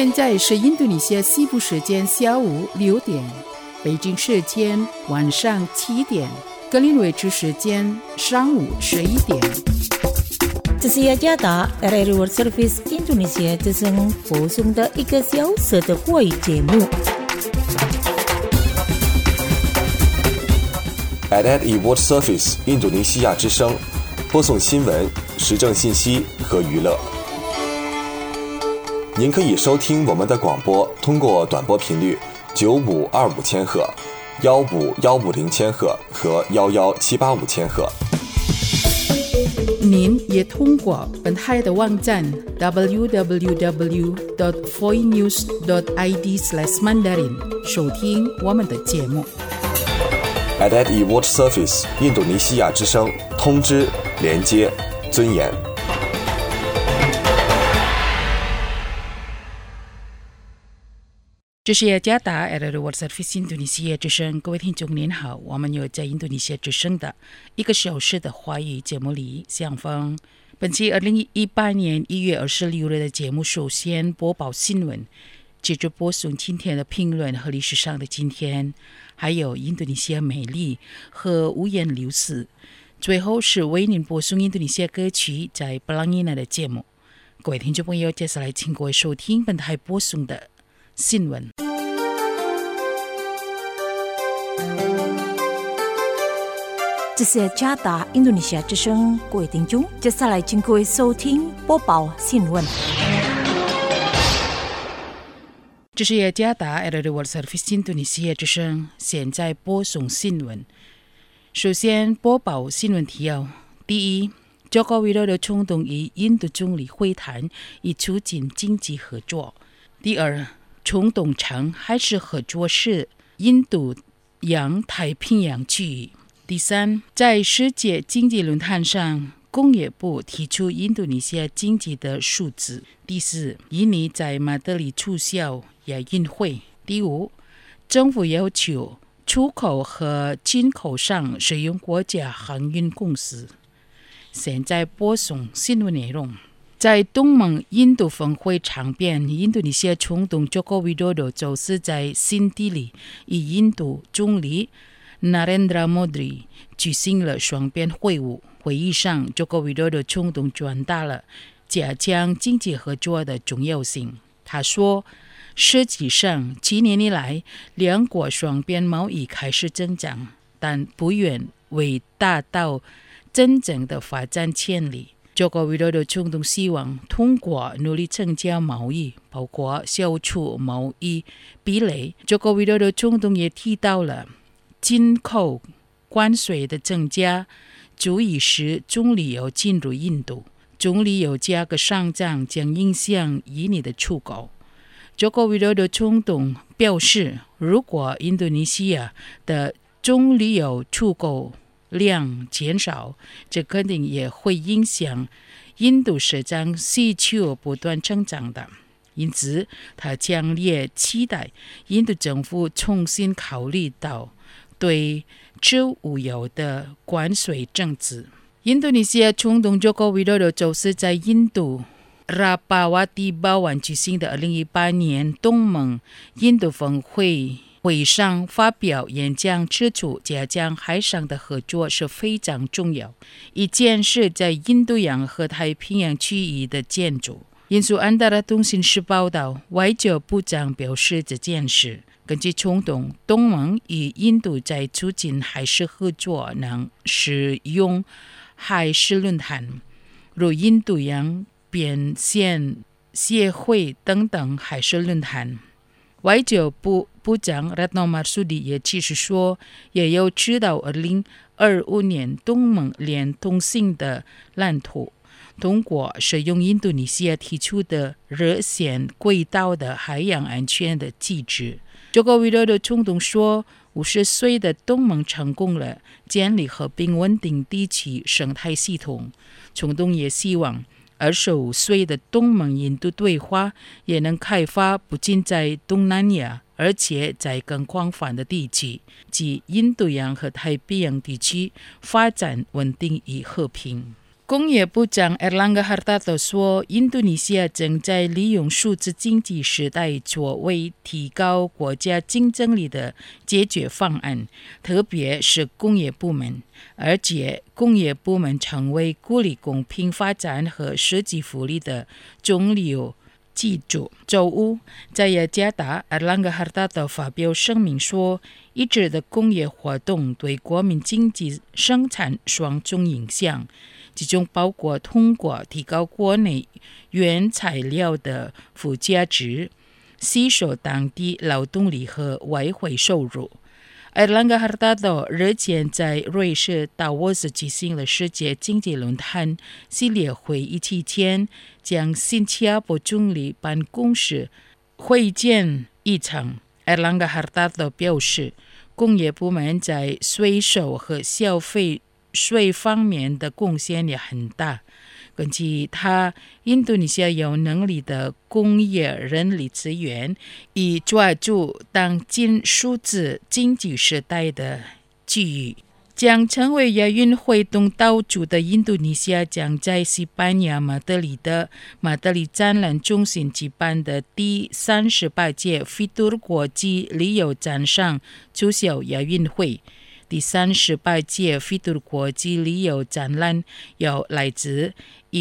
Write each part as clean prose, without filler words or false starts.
现在是印度尼西亚西部时间下午6点，北京时间晚上7点，格林威治时间上午11点。 这是雅加达 RRI World Service Indonesia 之声播送的1个小时的华语节目。 RRI World Service 印度尼西亚之声播送新闻、时政信息和娱乐。您可以收听我们的广播，通过短波频率9525千赫、15150千赫和11785千赫。 您也通过本台的网站 www.voinews.id/mandarin 收听我们的节目。 RRI World Service 印度尼西亚之声，通知、连接、尊严。 这是雅加达 RRI World Service 印度尼西亚之声，各位听众您好，我们有在印度尼西亚之声的1个小时的华语节目里相逢。本期2018年1月26日的节目，首先播报新闻，接着播送今天的评论和历史上的今天，还有印度尼西亚美丽和五颜六色。最后是为您播送印度尼西亚歌曲在布朗伊纳的节目。各位听众朋友，接下来请各位收听本台播送的新闻。 这是加达印度尼西亚之声，各位听众，接下来请各位收听播报新闻。 这是雅加达 RRI World Service 印度尼西亚之声，现在播送新闻。首先播报新闻提要：第一，Joko Widodo冲动与印度总理会谈，以促进经济合作。第二，冲动称还是合作是印度洋太平洋区域。第三，在世界经济论坛上，工业部提出印度尼西亚经济的数字。第四，印尼在马德里促销亚运会。第五，政府要求出口和进口商使用国家航运公司。现在播送新闻内容。在东盟印度峰会场边，印度尼西亚总统 Joko Widodo 就是在新德里与印度总理 Narendra Modi 举行了双边会晤。会议上 Joko Widodo 总统转达了加强经济合作的重要性。他说，实际上7年以来，两国双边贸易开始增长，但不远未达到真正的发展潜力。Joko Widodo 总统希望通过努力增加贸易，包括消除贸易壁垒。Joko Widodo 总统也提到了进口关税的增加，足以使棕榈油进入印度。棕榈油价格上涨将影响印尼的出口。Joko Widodo 总统表示，如果印度尼西亚的棕榈油出口量减少，这肯定也会影响印度市场需求不断增长的。因此，他强烈期待印度政府重新考虑到对植物油的关税政策。印度尼西亚总统 Joko Widodo 就是在印度Rapawati 巴湾举行的2018年东盟印度峰会上发表演讲，指出加强海上的合作是非常重要，以建设在印度洋和太平洋区域的建筑。引述安达拉通讯社报道，外交部长表示这件事。根据总统，东盟与印度在促进海事合作能使用海事论坛，如印度洋边线协会等等海事论坛。外交部部长 Retno Marsudi 也其实说，也有指导2025年东盟联通性的蓝图，通过使用印度尼西亚提出的热线轨道的海洋安全的机制。Joko Widodo 总统说，50岁的东盟成功了建立和平稳定地区生态系统。总统也希望25岁的东盟印度对话也能开发不仅在东南亚，而且在更广泛的地区，即印度洋和太平洋地区发展稳定与和平。 工业部长 Erlangga Hartarto 说，印度尼西亚正在利用数字经济时代作为提高国家竞争力的解决方案，特别是工业部门，而且工业部门成为鼓励公平发展和设计福利的重要基础。周五，在雅加达 Erlangga Hartarto 发表声明说，一致的工业活动对国民经济生产双重影响，其中包括通过提高国内原材料的附加值，吸收当地劳动力和外汇收入。Erlangga Hartarto 日前在瑞士达沃斯举行了世界经济论坛系列会议期间，将新加坡总理办公室会见议程。Erlangga Hartarto 表示，工业部门在税收和消费税方面的贡献也很大。根据他，印度尼西亚有能力的工业人力资源，以抓住当今数字经济时代的机遇。将成为亚运会东道主的印度尼西亚将在西班牙马德里的马德里展览中心举办的第38届 Fitur 国际旅游展上促销亚运会。第38届 Fitur 国际旅游展览有来自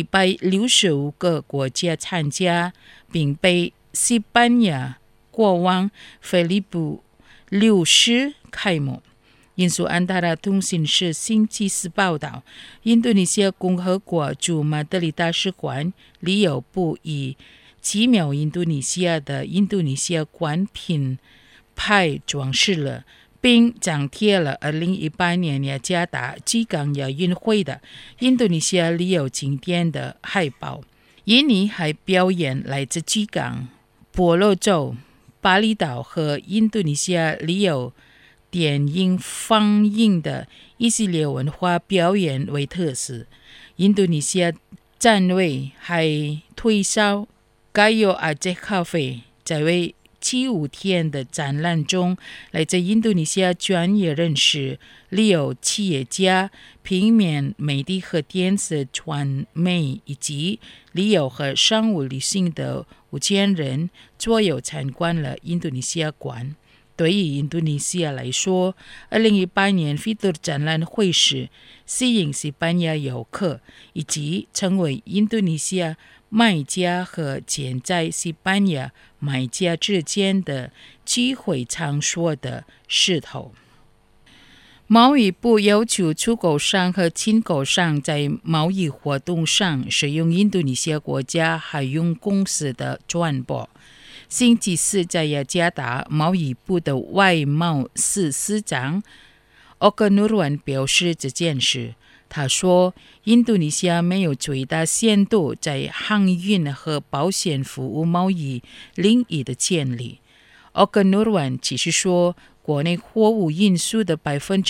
165个国家参加，并被西班牙国王菲利普6世开幕。印度安达拉通讯社星期四报道，印度尼西亚共和国驻马德里大使馆旅游部以奇妙印度尼西亚的印度尼西亚馆品牌装饰了，并张贴了2018年雅加达吉港亚运会的印度尼西亚旅游景点的海报。印尼还表演来自吉港、婆罗洲、巴厘岛和印度尼西亚旅游电影放映的一系列文化表演为特色。印度尼西亚展位还推销该有阿杰咖啡，在为期5天的展览中，来自印度尼西亚专业人士、旅游企业家、平面媒体和电视传媒以及旅游和商务旅行的5000人左右参观了印度尼西亚馆。对于印度尼西亚来说，2018年 Fitur 展览会是吸引西班牙游客以及成为印度尼西亚卖家和潜在西班牙买家之间的机会场所的势头。贸易部要求出口商和进口商在贸易活动上使用印度尼西亚国家海运公司的船舶。星期四在雅加达，贸易部的外贸司司长 Oka Nurwan 表示这件事。他说，印度尼西亚没有最大限度在航运和保险服务贸易领域的建立。Oka Nurwan 只是说，国内货物运输的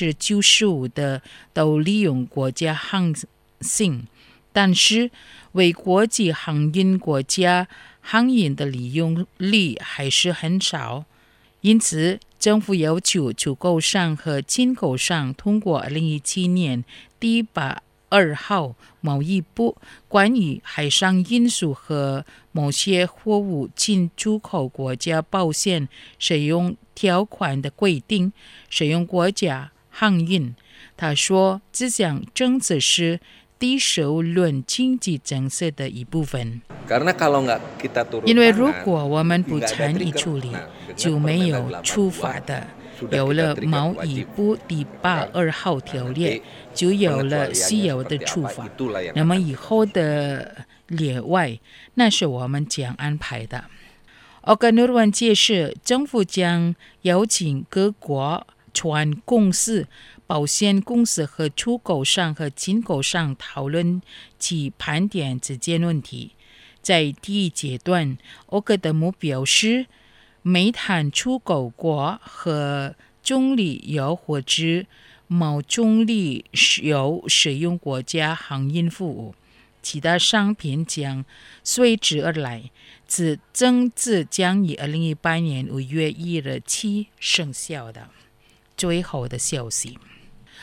95%的都利用国家航行，但是为国际航运国家航运的利用率还是很少，因此政府要求出口商和进口商通过2017年第82号贸易部关于海上运输和某些货物进出口国家保险使用条款的规定，使用国家航运。他说，这项政策是第10轮经济政策的一部分。因为如果我们不参与处理，就没有处罚的。有了贸易部第82号条例，就有了需要的处罚。那么以后的例外，那是我们将安排的。Oka Nurwan 解释，政府将邀请各国船公司、保险公司和出口商和进口商讨论及盘点这件问题。在第一阶段 ，Oka 的目标是煤炭出口国和中立油或者某中立油使用国家航运服务，其他商品将随之而来。此政策将于2018年5月1日起生效的。最后的消息，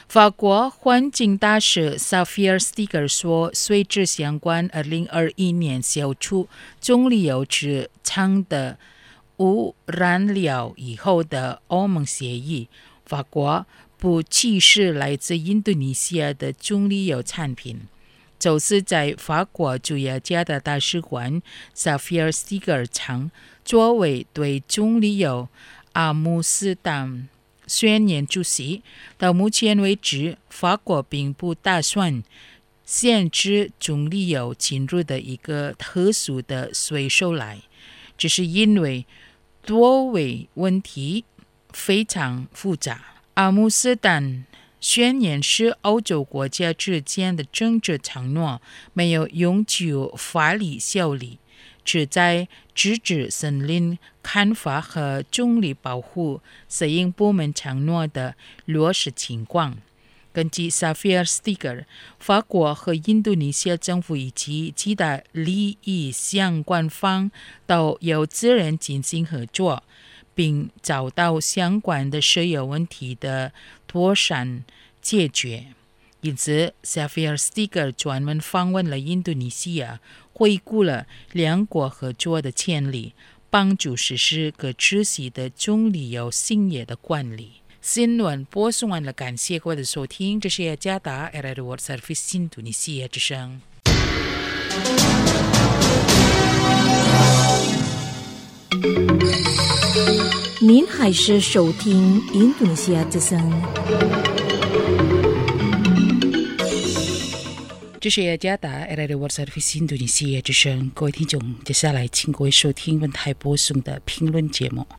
法国环境大使 Xavier Stiger 说，随着相关2021年消除棕榈油池厂的无燃料以后的欧盟协议，法国不歧视来自印度尼西亚的棕榈油产品。周四在法国驻雅加达大使馆 Xavier Stiger 称，作为对棕榈油阿姆斯特丹宣言主席，到目前为止，法国并不打算限制棕榈油进入的一个特殊的税收来，这是因为多位问题非常复杂。阿姆斯特丹宣言是欧洲国家之间的政治承诺，没有永久法律效力，旨在制止森林砍伐和棕榈保护摄影部门承诺的落实情况。根据 Xavier Stiger， 法国和印度尼西亚政府以及其他利益相关方都有责任进行合作，并找到相关的石油问题的妥善解决。因此 Xavier Stiger 专门访问了印度尼西亚，回顾了两国合作的潜力，帮助实施可持续的棕榈油兴业的管理。新闻播送完了，感谢各位的收听，这是雅加达 RRI World Service 印度尼西亚之声。 您还是收听印度尼西亚之声。 这是雅加达 RRI World Service 印度尼西亚之声，各位听众，接下来请各位收听文台播送的评论节目。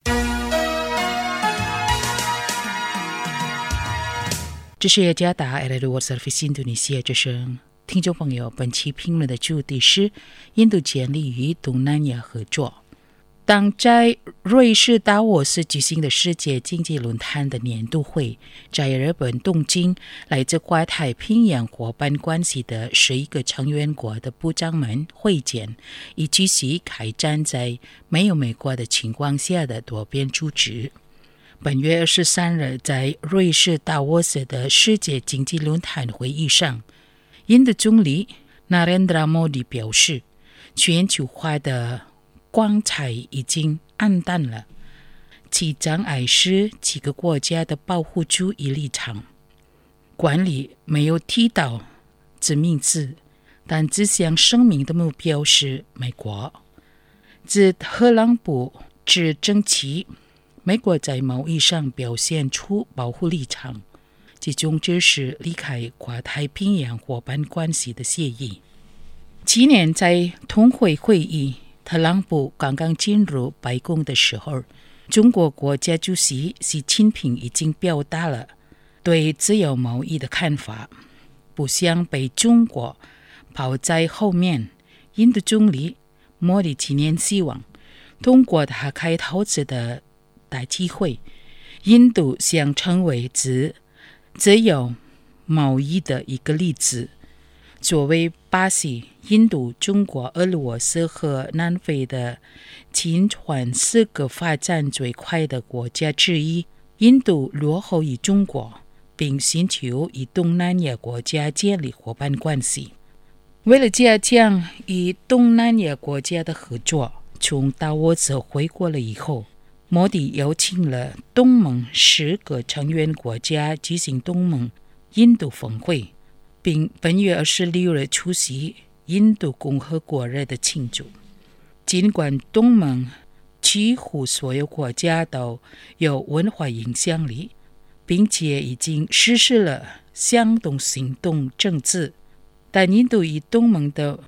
这是雅加达 RRI World Service 印度尼西亚之声，听众朋友，本期评论的主题是印度建立与东南亚合作。当在瑞士达沃斯举行的世界经济论坛的年度会在日本东京，来自跨太平洋伙伴关系的11个成员国的部长们会见，以及其开展在没有美国的情况下的多边组织。本月23日，在瑞士达沃斯的世界经济论坛会议上，印度总理 Narendra Modi 表示，全球化的光彩已经暗淡了，其障碍是几个国家的保护主义立场。管理没有提到这名字，但这项声明的目标是美国。自特朗普执政期，美国在贸易上表现出保护立场，其中就是离开跨太平洋伙伴关系的协议。去年在通会会议，特朗普刚刚进入白宫的时候，中国国家主席习近平已经表达了对自由贸易的看法，不想被中国抛在后面。印度总理莫迪今年希望通过他开投资的大机会，印度想成为自由贸易的一个例子。作为巴西、印度、中国、俄罗斯和南非的前4个发展最快的国家之一，印度落后于中国，并寻求与东南亚国家建立伙伴关系。为了加强与东南亚国家的合作，从达沃斯回国了以后，莫迪邀请了东盟10个成员国家举行东盟印度峰会，并本月26日出席印度共和国日的庆祝。尽管东盟几乎所有国家都有文化影响力，并且已经实施了相同行动政治，但印度与东盟的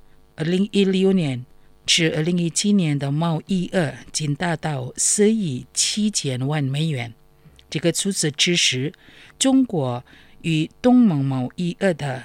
2016年至2017年的贸易额仅达到4亿7千万美元，这个数字只是中国与东盟贸易额的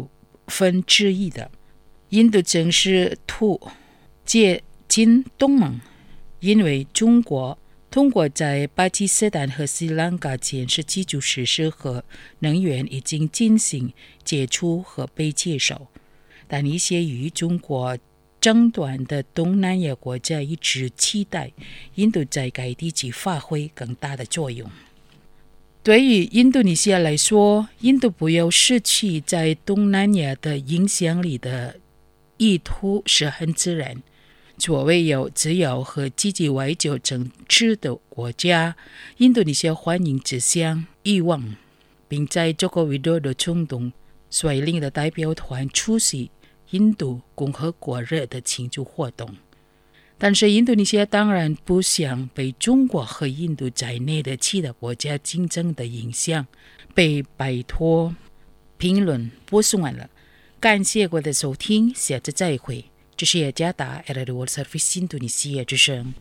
1/6的。印度正是图接近东盟，因为中国通过在巴基斯坦和斯里兰卡建设基础设施和能源已经进行接触和被接受，但一些与中国争端的东南亚国家一直期待印度在该地区发挥更大的作用。 对于印度尼西亚来说，印度不要失去在东南亚的影响力的意图是很自然。作为有自由和积极外交政治的国家，印度尼西亚欢迎这项愿望，并在佐科维多的总统率领的代表团出席印度共和国日的庆祝活动。但是印度尼西亚当然不想被中国和印度在内的其他国家竞争的影响。被拜托评论播送完了，感谢各位的收听，下次再会。这是雅加达 RRI World Service 印度尼西亚之声。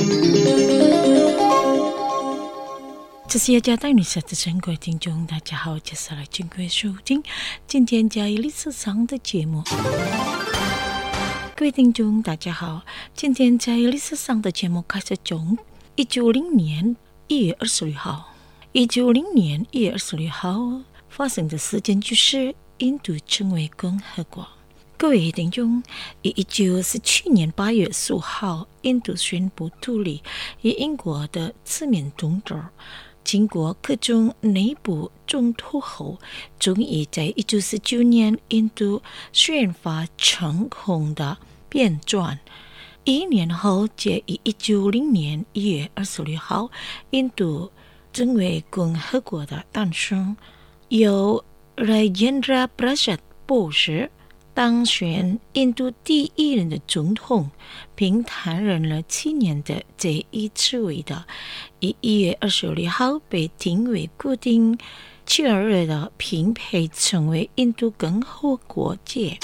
这是雅加达印度尼西亚之声，各位听众大家好，接下来请各位收听今天在历史上的节目。各位听众大家好，今天在历史上的节目开始从190年1月26号190年1月26号发生的事件就是印度成为共和国。各位听众，于1947年8月15号，印度宣布独立，以英国的殖民统治。经过各种内部冲突后，终于在1949年，印度宣发成功的变转。1年后，在1990年1月26号，印度成为共和国的诞生，由Rajendra Prasad博士当选印度第一任的总统，并担任了7年的这一职位的，于1月26号被定为固定7日的，并被成为印度共和国界。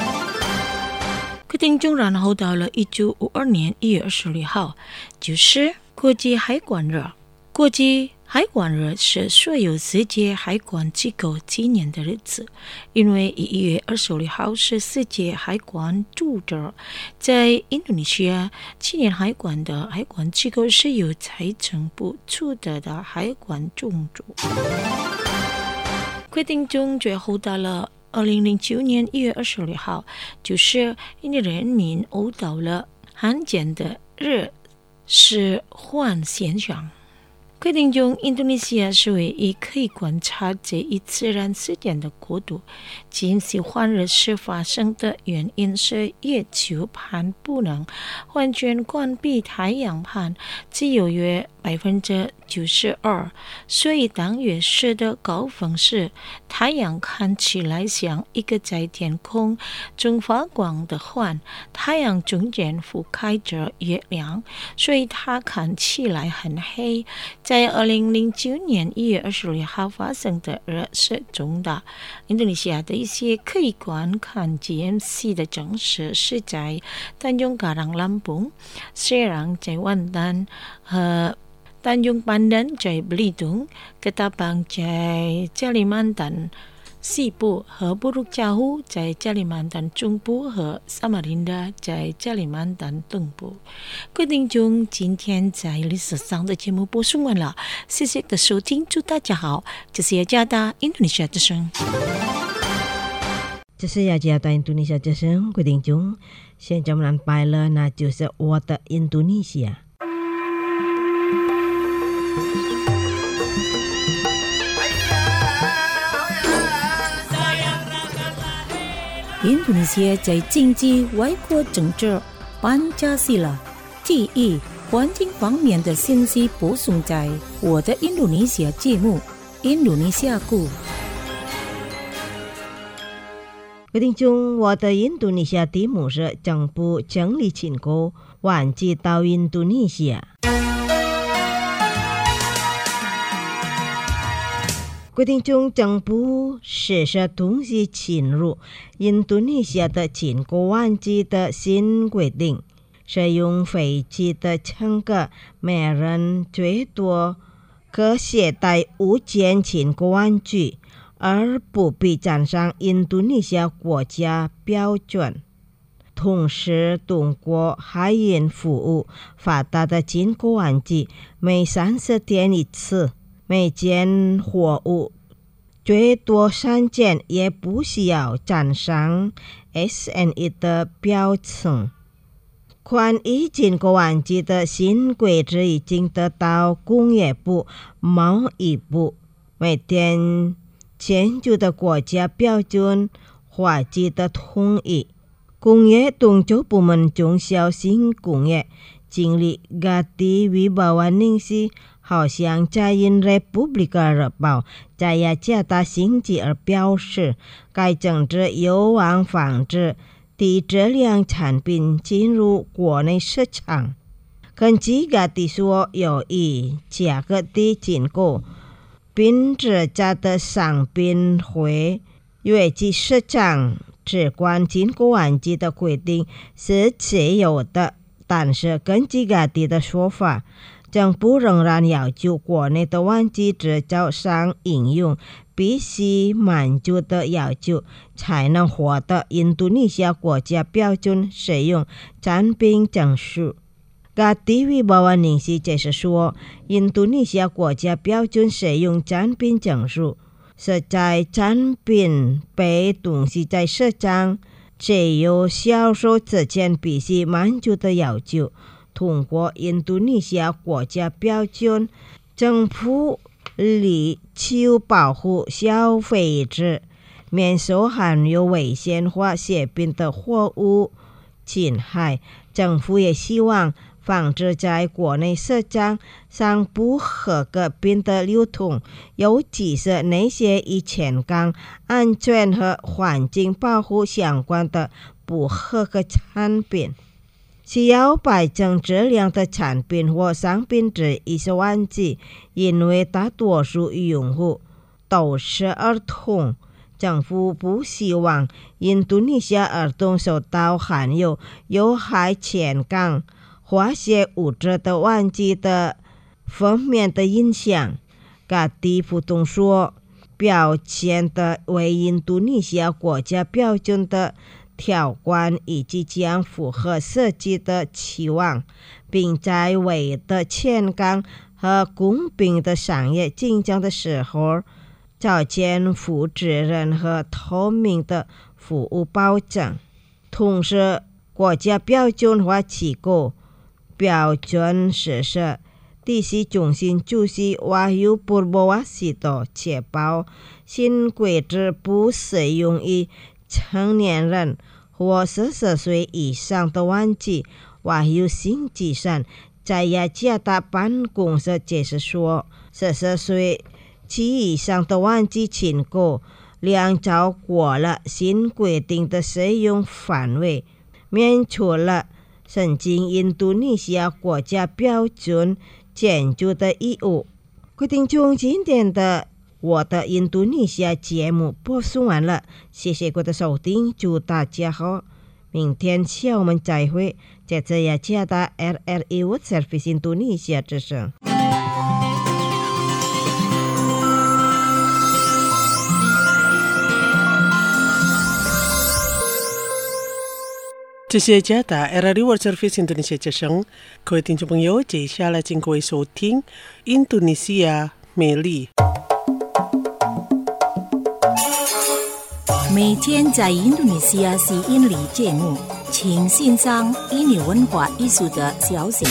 听众，然后到了1952年1月26号，就是国际海关日。国际海关日是所有世界海关机构纪念的日子，因为1月26号是世界海关组织在印度尼西亚纪念海关的海关机构是由财政部负责的海关总署。规定中最后到了2009年1月26号，就是印度人民悟到了罕见的日食环现象。规定中，印度尼西亚是唯一可以观察这一自然事件的国度。近期环日食发生的原因是月球盘不能完全关闭太阳盘，只有约92%，所以当月食的高峰时，太阳看起来像一个在天空中发光的环，太阳中间覆盖着月亮，所以它看起来很黑。在2009年1月26号发生的日食中的印度尼西亚的一些可以观看 GMC 的城市是在Tanjung Karang Lampung、Serang在万丹和Tanjung Pandan 在Belitung、Ketapang 在加里曼丹西部和布鲁加湖在加里曼丹中部和萨马林达在加里曼丹东部。各位听众，今天在历史上的节目播送完了，谢谢的收听，祝大家好，这是雅加达印度尼西亚之声。 这是雅加达印度尼西亚之声，各位听众，现在我们安排了，那就是我的印度尼西亚。 印度尼西亚在经济、外国政治、班加西拉、地理、环境方面的信息播送在我的印度尼西亚节目《印度尼西亚故》。 各位听众，我的印度尼西亚题目是政府整理情况，晚寄到印度尼西亚。规定中，政府实施同时进入印度尼西亚的经过旺季的新规定，使用飞机的乘客每人最多可携带5件经过玩具，而不必站上印度尼西亚国家标准。同时，通过海运服务发达的经过玩具每30天一次。每件货物最多3件，也不需要站上 SNE 的标称。关于经过玩具的新规则已经得到工业部、贸易部每天签署的国家标准法规的统一。工业动作部门中小型工业经理 Gati Wibawaningsi 好像在因 Republika 日报在雅加达星期二表示，该政治有望防止低质量产品进入国内市场。根据 Gati 说，由于价格的进口，并制价的商品会越级市场只关进口玩具的规定是自由的，但是根据 Gati 的说法，政府仍然要求国内的玩具制造商应用必须满足的要求，才能获得印度尼西亚国家标准使用产品证书。Gati Wibawaningsi 解释说，印度尼西亚国家标准使用产品证书是在产品被东西在市场自由销售之前必须满足的要求。通过印度尼西亚国家标准，政府力求保护消费者免受含有危险化食品的货物侵害。政府也希望防止在国内市场上不合格品的流通，尤其是那些与健康、安全和环境保护相关的不合格产品。需要保证质量的产品或商品之一是玩具，因为大多数用户都是儿童。政府不希望印度尼西亚儿童受到含有害健康化学物质的玩具的负面的影响。Gati补充说，标签的为印度尼西亚国家标准的条款以及将符合设计的期望，并在为的健康和公平的商业竞争的时候找见负责任和透明的服务保证。同时，国家标准化机构标准实施第四中心主席Wahyu Purwowasisto确保新规则不适用于成年人或14岁以上的玩具。Wahyu星期三在雅加达办公室解释说，14岁及以上的玩具进口量超过了新规定的使用范围，免除了申请印度尼西亚国家标准建筑的义务。各位听众，今天的我的印度尼西亚节目播送完了，谢谢各位的收听，祝大家好，明天下午我们再会。这次雅加达 RRI World Service 印度尼西亚之声。 这是加达 RRI World Service 印度尼西亚之声，各位听众朋友，接下来请各位收听印度尼西亚美丽。 每天在印度尼西亚吸引力节目，请欣赏印尼文化艺术的消息。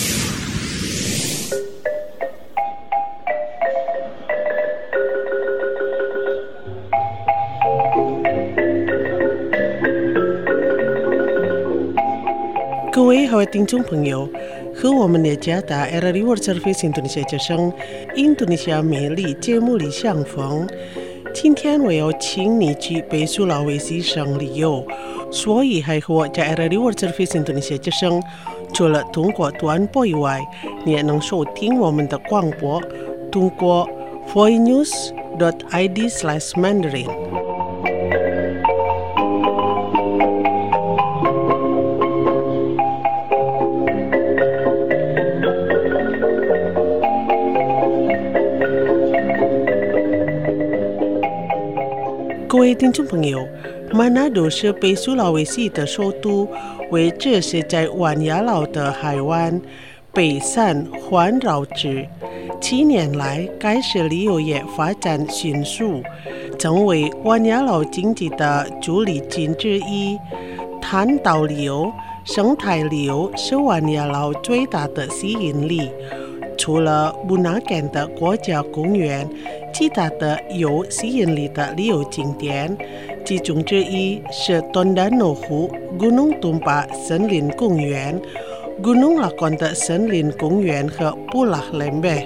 各位好，听众朋友，和我们的加达 RRI World Service 印度尼西亚之声印度尼西亚美丽节目里相逢。今天我要请你去北苏拉威西省旅游，所以还和我在 RRI World Service 印度尼西亚之声除了通过短波以外，你也能收听我们的广播，通过 voinews.id/Mandarin。各位听众朋友，马纳多是北苏拉威西的首都，位置是在万雅老的海湾北山环绕之。7年来，该市旅游业发展迅速，成为万雅老经济的主力军之一。滩岛旅游、生态旅游是万雅老最大的吸引力。除了布纳根的国家公园， 其他的有吸引力的旅游景点，其中之一是敦丹诺湖 Gunung Tumpah 森林公园、Gunung Lakon 的森林公园和布拉伦贝。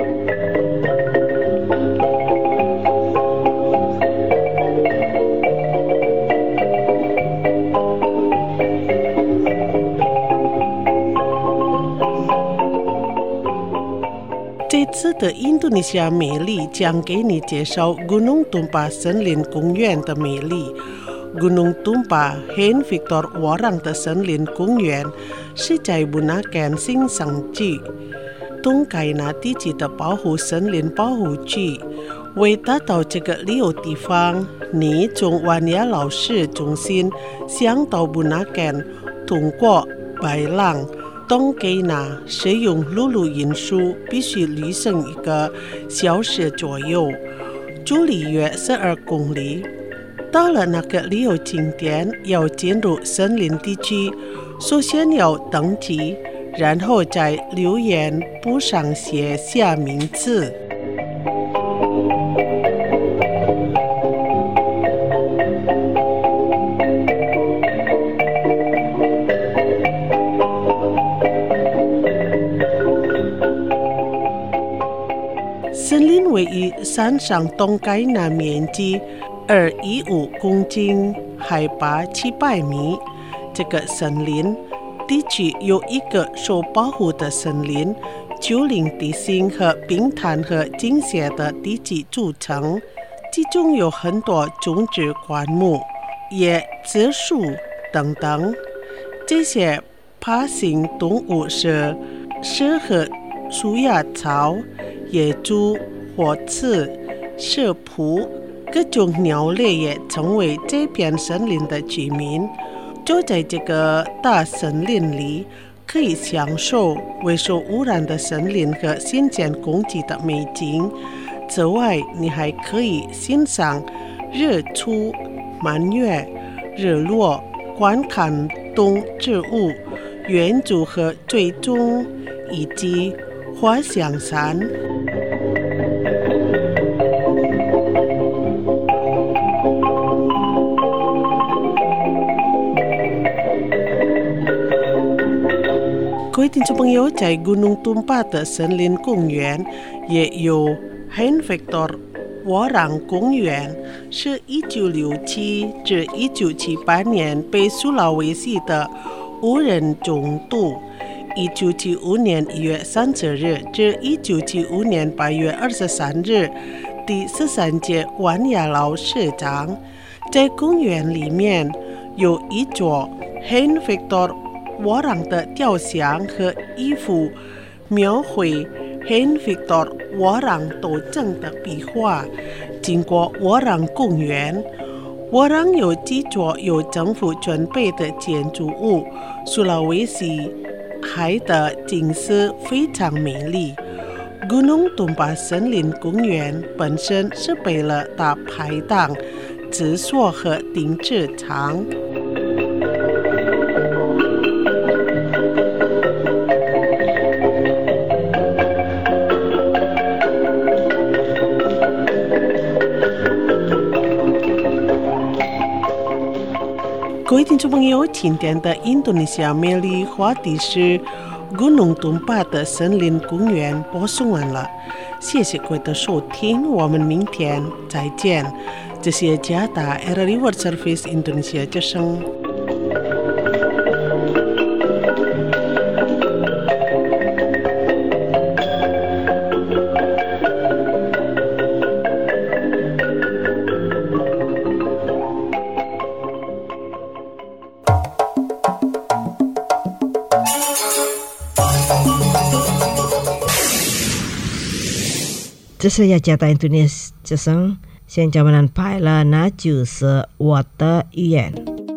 这次的印度尼西亚美丽将给你介绍 Gunung Tumpah 森林公园的美丽。Gunung Tumpah Hen Victor Warang 的森林公园是在布纳干新生区东盖纳地区的保护森林保护区。为达到这个旅游地方，你从万雅老市中心想到布纳干，通过白浪东盖纳使用陆路运输必须旅行1个小时左右，距离约12公里。到了那个旅游景点，要进入森林地区，首先要登记，然后在留言簿上写下名字。森林位于山上东盖纳，面积215公顷，海拔700米。这个森林地区有一个受保护的森林，丘陵地形和冰潭和倾斜的地基组成，其中有很多种植灌木、椰子树等等。这些爬行动物是适合树芽草、野猪、火刺、蛇扑，各种鸟类也成为这片森林的居民。就在这个大森林里，可以享受未受污染的森林和新鲜空气的美景。此外，你还可以欣赏日出、满月、日落，观看动植物、远足和追踪，以及滑翔伞。各位听众朋友，在 Gunung Tumpah 的森林公园也有 Hen Victor Warang 公园，是1967至1978年被苏拉威西的无人中毒。1975年1月30日至1975年8月23日，第13届万雅老市长。在公园里面有一座 Hen Victor Warang 的雕像和一幅描绘 Hen Victor Warang 斗争的壁画。经过 Warang 公园，Warang 有几座由政府准备的建筑物，苏拉威西海的景色非常美丽。Gunung Tumpah 森林公园本身是备了大排档、厕所和停车场。各位听众朋友，今天的印度尼西亚美丽话题是 Gunung Tumpah 的森林公园播送完了，谢谢各位的收听，我们明天再见。这是加达 RRI World Service Indonesia 之声。 这是雅加达印度尼西亚之声，现在我们拍了那就是我的语言。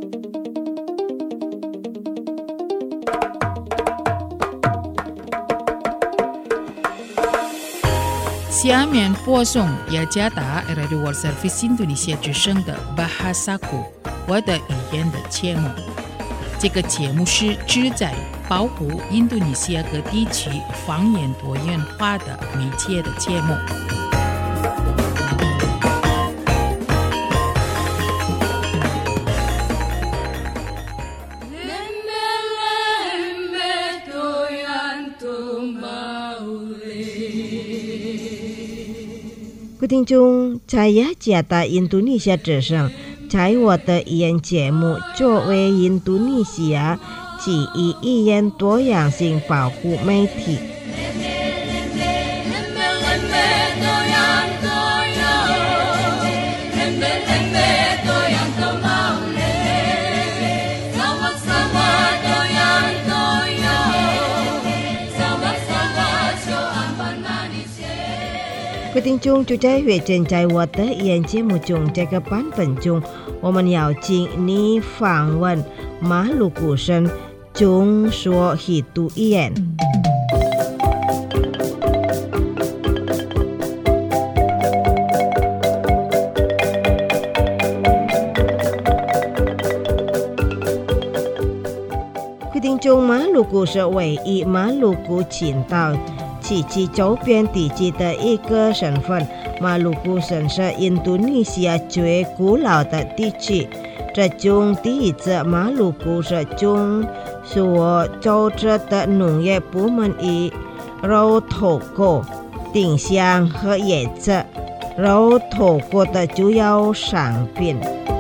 下面播送雅加达 RRI World Service Indonesia 之声的 Bahasaku 我的语言的节目。这个节目是旨在保护印度尼西亚各地区方言多元化的媒介的节目。 各位听众，在雅加达印度尼西亚之声，在我的语言节目作为印度尼西亚记忆语言多样性保护媒体。各位听众，就在月正在我的语言节目中，这个版本中，我们邀请你访问马鲁古省中说希图语言。各位听众，马鲁古是唯一马鲁古群岛及其周边地区的一个省份。马鲁古省是印度尼西亚最古老的地区，这中第一支马鲁古省中所组织的农业部门以肉头果、丁香和椰子。肉头果的主要商品。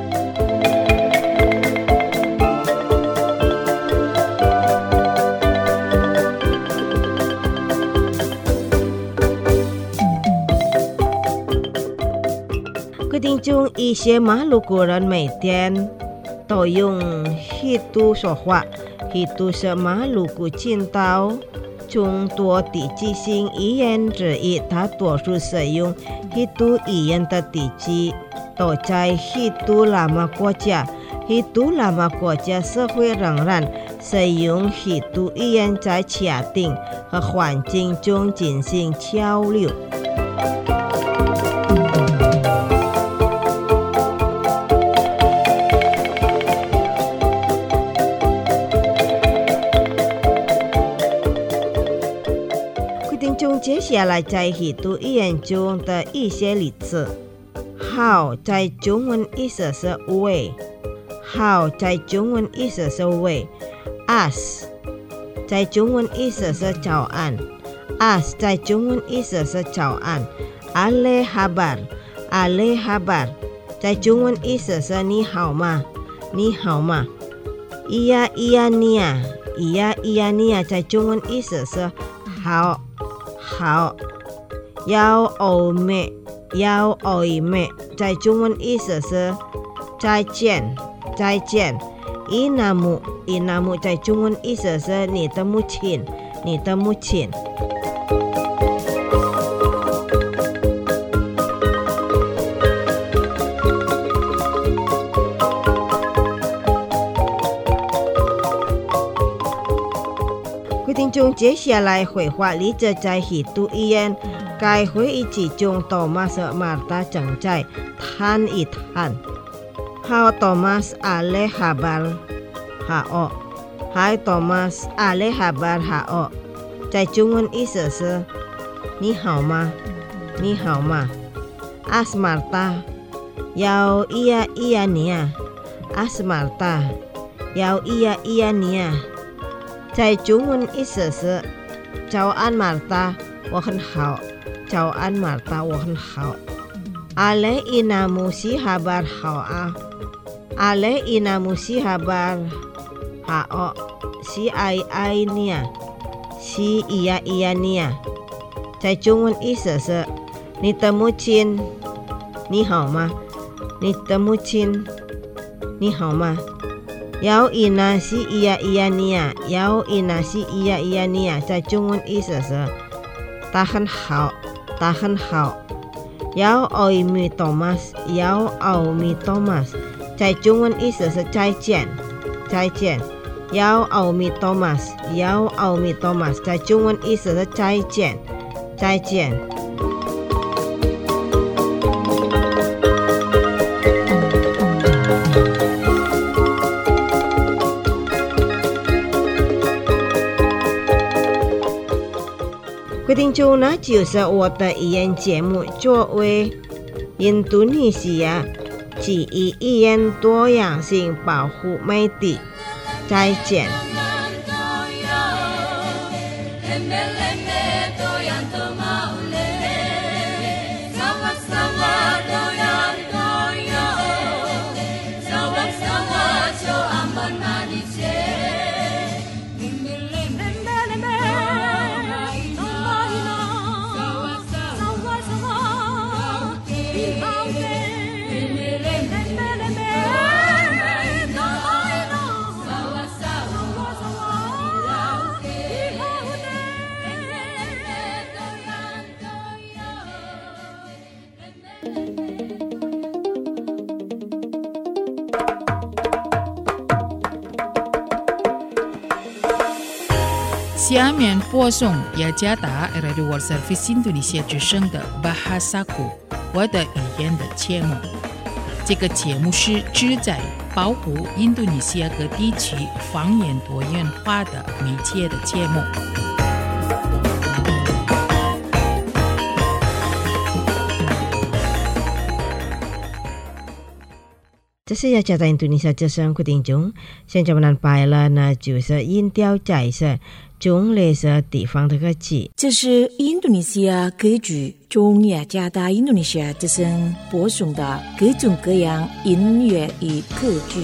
听众，一些马鲁古人每天都用希图说话。希图是马鲁古群岛众多地区性语言之一，大多数使用希图语言的地区都在希图拉玛国家。希图拉玛国家社会仍然使用希图语言在家庭和环境中进行交流。接下来在希图语言中的一些例子。好在中文意思是喂，好在中文意思是喂。as 在中文意思是早安， as 在中文意思是早安。Ale habar 在中文意思是你好吗，你好吗。Iya niya 在中文意思是好。好。要欧美在中文意思是再见。伊纳姆在中文意思是你的母亲。听众，接下来绘画例子在希图语言。该会议之中，多马斯和马达正在谈一谈。好，多马斯Ale habar hao。Hi Thomas Ale habar hao。在中文意思是你好吗？你好吗 ？As Marta要iya niya。As Marta要iya niya。在中文意思是早安马达，我很好。早安马达，我很好。Ale inamu si habar hao Ale inamu si habar hao si ai niya si iya niya。在中文意思是你的母亲你好吗？你的母亲你好吗？要ina si iya niya， 要ina si iya niya， 在中文意思是他很好。要oimi Thomas， 在中文意思是再见。要oimi Thomas， 在中文意思是再见。各位听众，那就是我的语言节目，作为印度尼西亚记忆语言多样性保护媒体。再见。 下面播送雅加达 Radio World Service Indonesia 之声的 Bahasaku 我的语言的节目。这个节目是旨在保护印度尼西亚各地区方言多元化的媒介的节目。 这是雅加达印度尼西亚之声的听众，现在我们拜了呢，就是音调在是中类的地方的歌曲。 这是印度尼西亚歌剧中雅加达印度尼西亚之声播送的各种各样音乐与歌剧。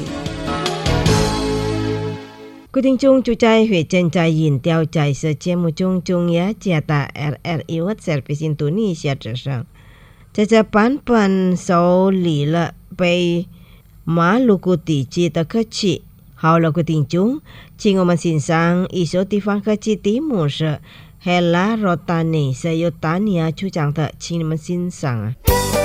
各位听众就在会正在音调在是节目中中雅加达 RRI World Service 印度尼西亚之声，在这版本受理了被马鲁古地区的歌曲。好了，各位听众，请我们欣赏一首地方歌曲，题目是 Hela Rotani， 是由达尼亚主唱的，请你们欣赏啊。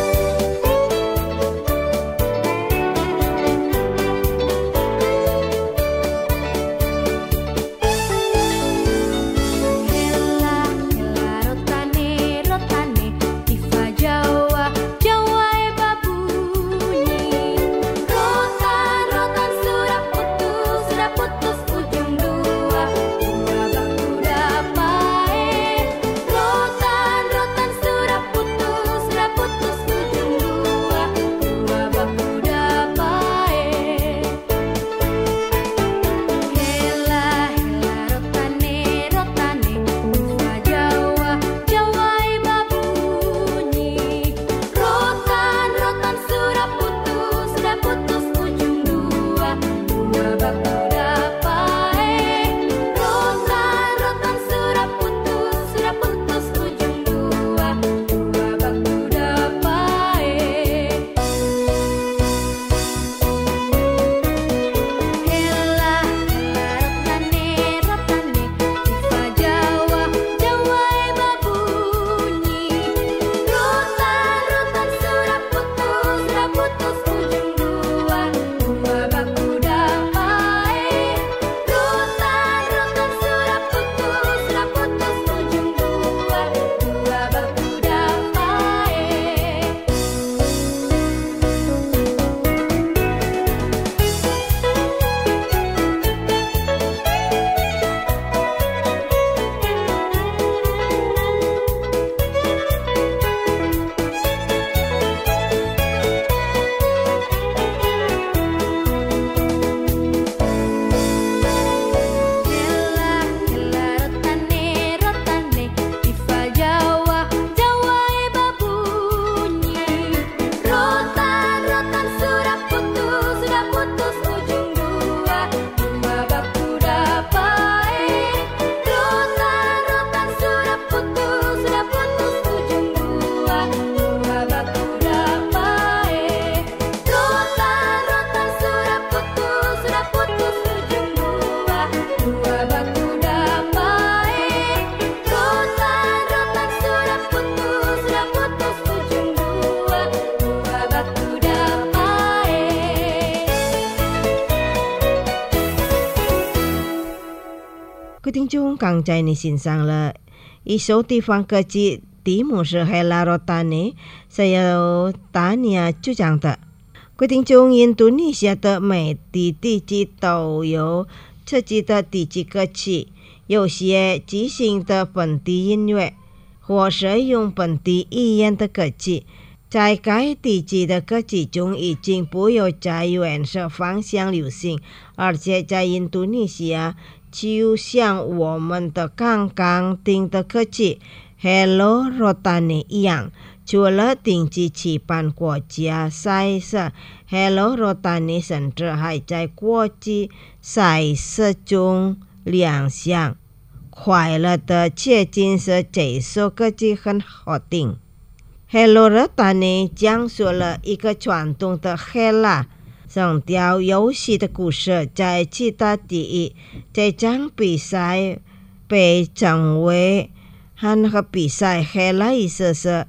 各位听众，刚才你欣赏了一首地方歌曲，题目是 Hela Rotani， 是由达尼亚主唱的。各位听众，印度尼西亚的每地区都有自己的地区歌曲，有些即兴的本地音乐，或是用本地语言的歌曲。在该地区的歌曲中已经不有在原始方向流行，而且在印度尼西亚就像我们的刚刚听的歌曲 Hela Rotani 一样，除了定期举办国家赛事 Hela Rotani 甚至还在国际赛事中亮相。快乐的切近是这首歌曲很好听。Hela Rotani 讲述了一个传统的 Hela绳雕游戏的故事，在其他地域，这场比赛被称为汉和比赛 Hela 意思是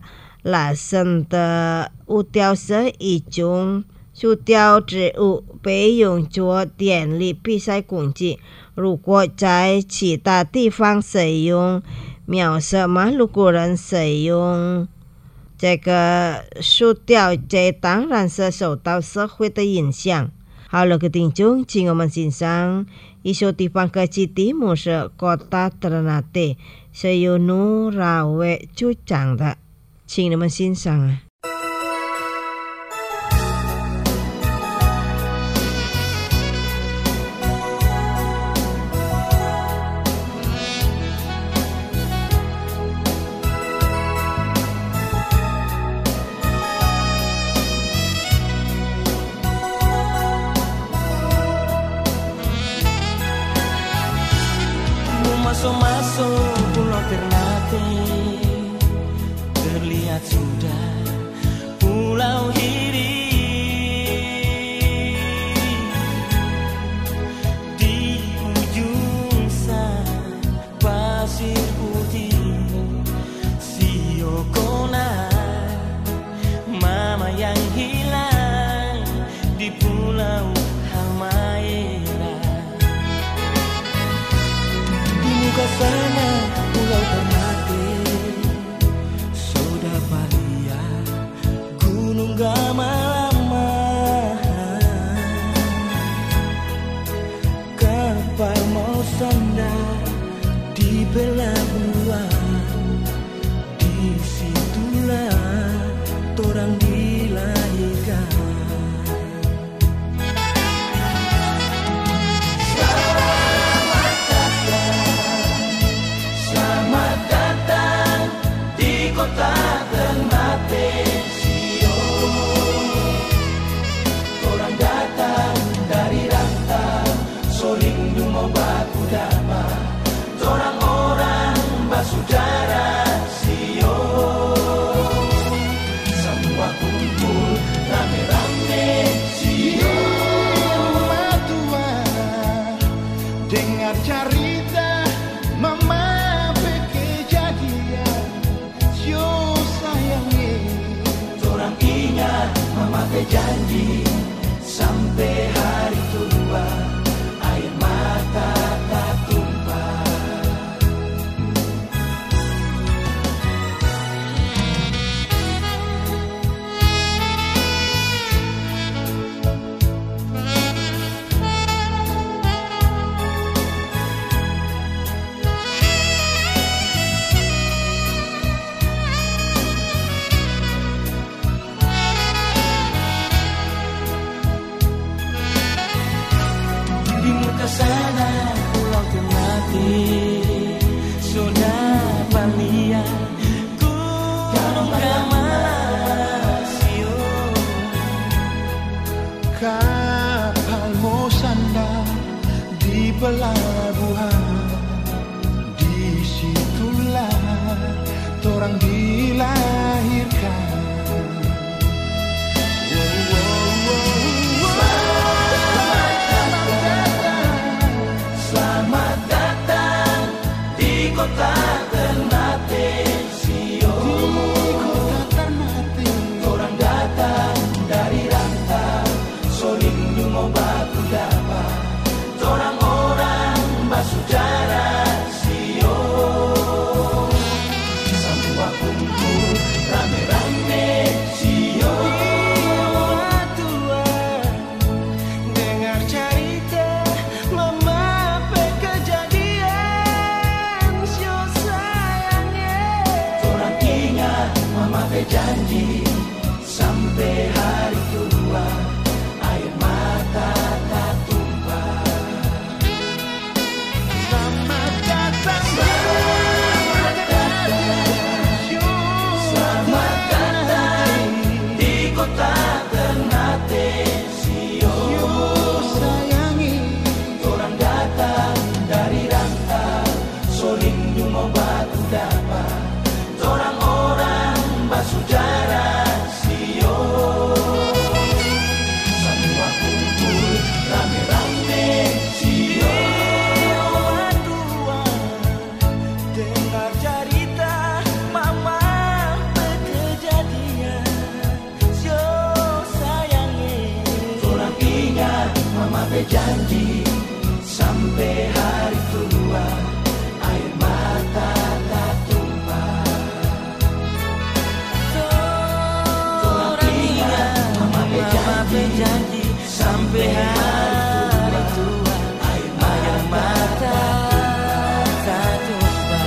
là sinh的无雕色一种树雕植物被用作电力比赛工具。如果在其他地方使用，描述马路古人使用这个树雕，这当然是受到社会的影响。好了，各位听众，请我们欣赏一首地方歌曲，题目是 Kota Ternate， 是由努拉维主唱的，请你们欣赏啊。 Masuk Pulau Ternate, terlihat sudah pulau Hiri. Di ujung sana pasir putih, Siokona, mama yang hilang di pulau Halmahera. Ke sana Pulau Ternate, Soda Palia, Gunung Gamalama, kapal mau sandar di pelabuhan, disitulah torang dilahirkan. Kota Ternate, Sio. Orang datang dari rantau, Sorindu mau baku dama. Orang-orang basudara, Sio. Semua kumpul rame-rame, Sio. Tua, dengar cerita mama. Mama berjanji sampai hari tua air mata tak tumpah. Sana Pulau Ternate, Soda Palia, Gunung Gamasio. Kapal mau sandar di pelabuhan, disitulah torang dilahirkan. Kota Ternate, Sio. Kota Ternate, orang datang dari rantau, Sorindu mau baku dapa. Orang-orang basudara, Sio. Semua kumpul rame-rame, Sio. Tua, dengar cerita mama berjanji sampai hari tua air mata tak tumpah. Selamat datang, selamat datang, selamat datang di Kota Ternate, Sio. Sayangi, orang datang dari rantau, Sorindu mau batu dapat. Orang-orang basudara, Sio. janji sampai hari tua, air mata tak tumpah. Orang ingat mama janji sampai hari tua, air mata tak tumpah.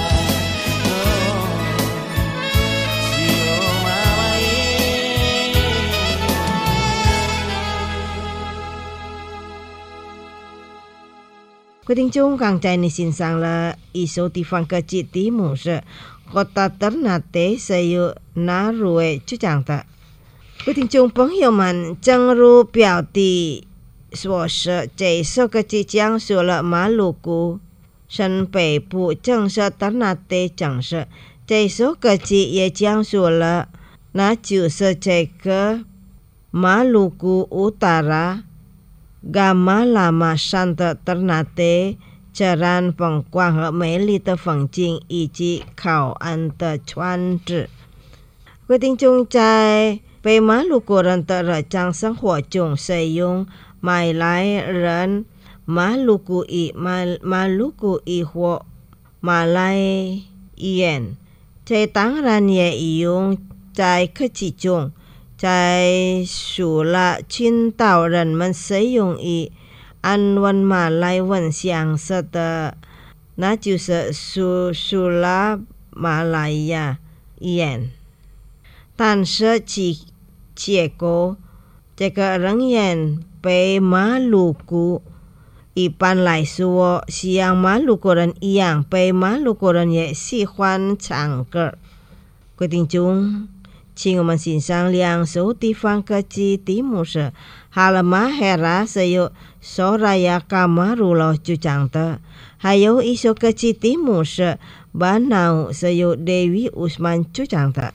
Quý thính chúng càng chạy này xin sang là ý số地方各级题目是 Kota Ternate是由哪位主讲的？quý听众朋友们，正如标题所示，这首歌曲讲述了马鲁古省北部城市 Ternate 城市。这首歌曲也讲述了，那就是这个马鲁古Utara Gamalama Santa Ternate 自然风光和美丽的风景以及靠岸的船只。quý聽眾在北马鲁古人的日常生活中使用马来人马鲁古语或马来语言，这当然也用在客气中。在除了群岛人们使用与安文马来文相似的，那就是苏拉马来亚语言。但是其结果，这个人言被马鲁古一般来说像马鲁古人一样，被马鲁古人也喜欢唱歌。规定中请我们欣赏两首地方歌曲，题目是 Halmahera 是由 Soraya Kamarulo 主唱的，还有一首歌曲题目是 Banau 是由 Dewi Usman 主唱的。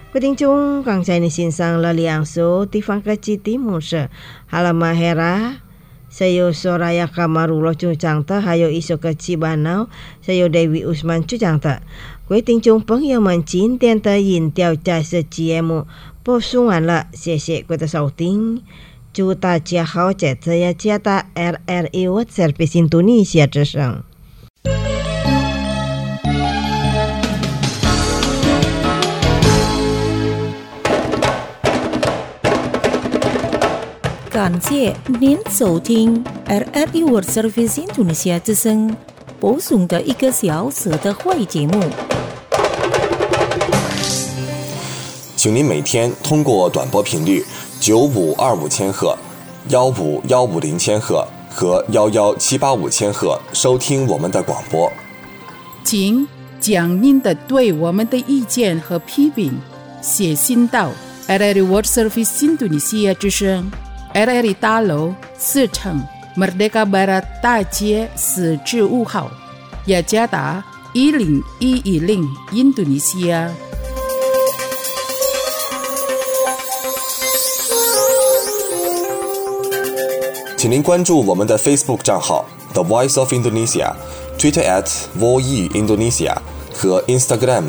各位听众，刚才你欣赏了2首地方歌曲题目是 Halmahera Saya Soraya Kamarullah 主唱的，还有一首歌曲 Banau Saya Dewi Usman 主唱的。各位听众朋友们，今天的音调在这节目播送完了，谢谢各位的收听，祝大家好，在这一家的 RRI World Service Indonesia 之声。 感谢您收听 RRI World Service Indonesia 之声播送的1个小时的会节目。 请您每天通过短波频率9525千赫、15150千赫和11785千赫收听我们的广播。 请将您的对我们的意见和批评写信到 RRI World Service Indonesia 之声RRI 大楼4层 Merdeka Barat 大街4至5号，雅加达10110 Indonesia。 请您关注我们的 Facebook 账号 The Voice of Indonesia、 Twitter @VOE Indonesia 和 Instagram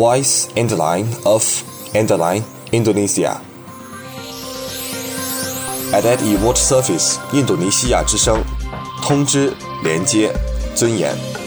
Voice_of_Indonesia。 RRI World Service 印度尼西亚之声，通知、连接、尊严。